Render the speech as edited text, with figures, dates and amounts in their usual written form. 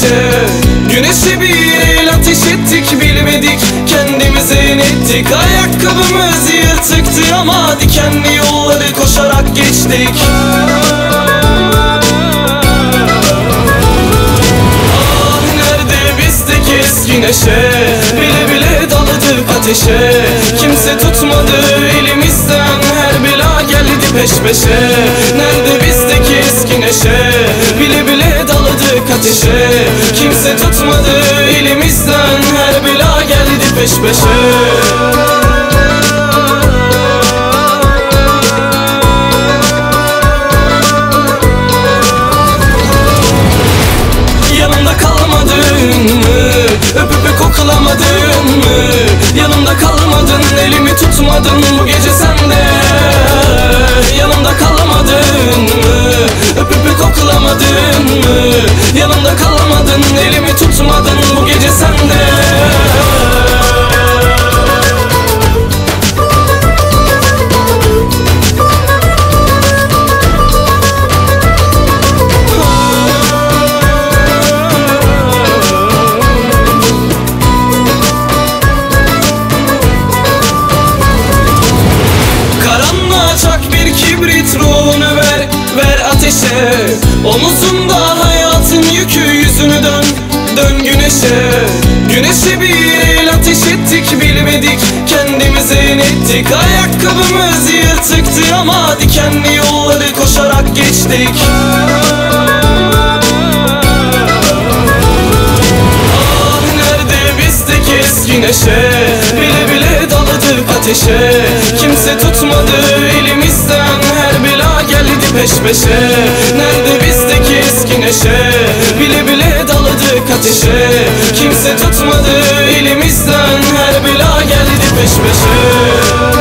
güneşe. Güneşe bir el ateş ettik, bilmedik kendimize inettik. Ayakkabımız yırtıktı ama dikenli yolları koşarak geçtik. Ah nerede bizdeki eski neşe, bile bile daladık ateşe. Kimse tutmadı elimizden, her bela geldi peş peşe. Nerede bizdeki eski neşe, bile bile daladık ateşe. Kimse tutmadı elimizden, her bela geldi peş peşe. Yanımda kalmadın mı? Öpüp koklamadın mı? Yanımda kalmadın, elimi tutmadın bu gece sen de. Yanımda kalmadın mı? Öpüp koklamadın mı? Yanımda kalmadın, elimi tutmadın bu gece sen de. Omuzunda hayatın yükü, yüzünü dön, dön güneşe. Güneşe bir el ateş ettik, bilmedik kendimize inettik. Ayakkabımız yırtıktı ama dikenli yolları koşarak geçtik. Ah nerede bizdeki eski neşe, bile bile daladık ateşe. Kimse tutmadı elimizden, her bela geldi peş peşe. Nerede bizdeki eski neşe, bile bile daladık ateşe. Kimse tutmadı elimizden, her bela geldi peş peşe.